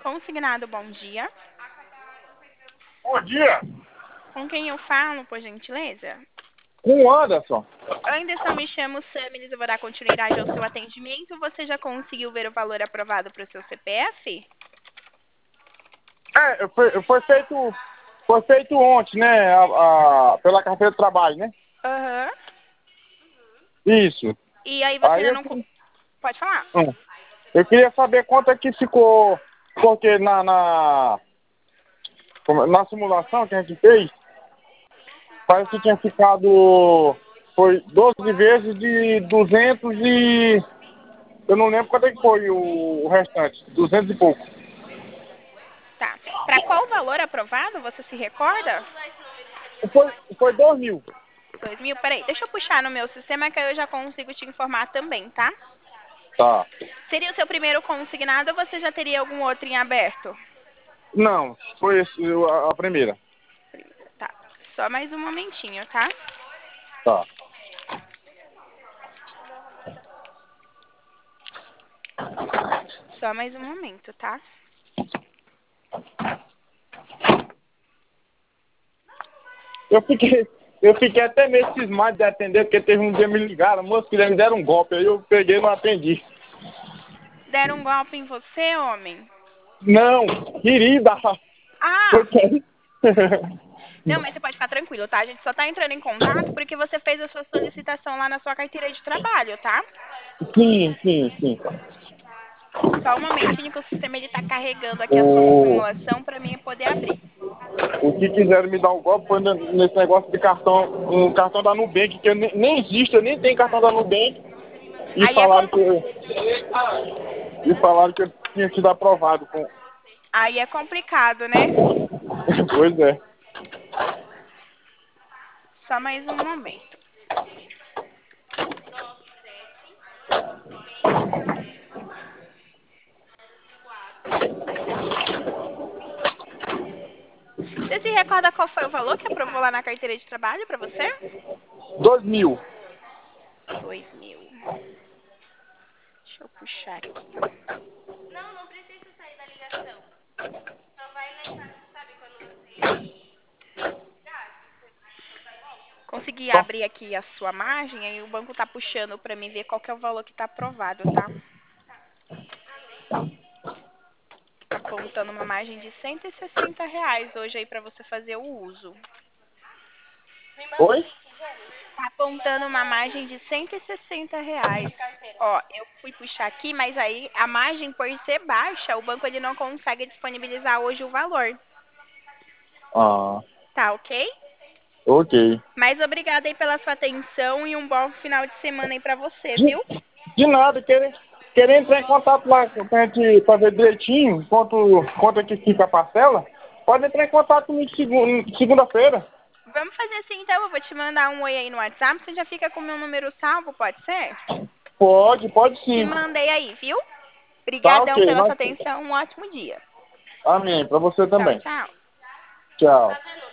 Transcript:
Consignado, bom dia. Bom dia, Com quem eu falo, por gentileza? com o Anderson. Anderson, me chamo Samiris, eu vou dar continuidade ao seu atendimento. Você já conseguiu ver o valor aprovado para o seu CPF? Foi feito ontem, né? Pela carteira de trabalho, né? Aham. Isso. E aí você Aí ainda não... Pode falar. eu queria saber quanto é que ficou, porque na simulação que a gente fez, parece que tinha ficado, foi 12 vezes de 200 e... Eu não lembro quanto é que foi o restante, 200 e pouco. Tá. Para qual valor aprovado, você se recorda? Foi 2.000. 2.000? Peraí, deixa eu puxar no meu sistema que aí eu já consigo te informar também, tá? Tá. Seria o seu primeiro consignado ou você já teria algum outro em aberto? Não, foi a primeira. Tá. Só mais um momentinho, tá? Tá. Só mais um momento, tá? Eu fiquei até meio cismado de atender, porque teve um dia me ligaram, moço, que me deram um golpe, aí eu peguei e não atendi. Deram um golpe em você, homem? Não, querida, foi Ah! que... Não, mas você pode ficar tranquilo, tá? A gente só tá entrando em contato porque você fez a sua solicitação lá na sua carteira de trabalho, tá? Sim, sim, sim. Só um momentinho que o sistema ele tá carregando aqui a sua O, simulação para mim poder abrir. o que quiseram me dar um golpe foi nesse negócio de cartão, um cartão da Nubank, que eu nem existe, eu nem tenho cartão da Nubank, e Aí é, falaram que eu tinha sido aprovado com... aí é complicado, né? Pois é. Só mais um momento. Você se recorda qual foi o valor que aprovou lá na carteira de trabalho para você? 2.000. 2.000. Deixa eu puxar aqui. Consegui Só. abrir aqui a sua margem, aí o banco tá puxando para mim ver qual que é o valor que tá aprovado, tá? Apontando uma margem de R$ 160 hoje aí para você fazer o uso. Oi? Tá apontando uma margem de R$ 160. Ó, eu fui puxar aqui, mas aí a margem por ser baixa, o banco ele não consegue disponibilizar hoje o valor. Ah, Tá, ok? ok. Mas obrigada aí pela sua atenção e um bom final de semana aí pra você, De, viu? de nada, querer entrar em contato lá pra gente fazer direitinho quanto é que fica a parcela, pode entrar em contato comigo segunda-feira. Vamos fazer assim então, eu vou te mandar um oi aí no WhatsApp, você já fica com o meu número salvo, pode ser? Pode Te sim. mandei aí, viu? Tá Obrigadão ok. pela sua atenção, um ótimo dia. Amém. Pra você Tchau, também. tchau. Tchau.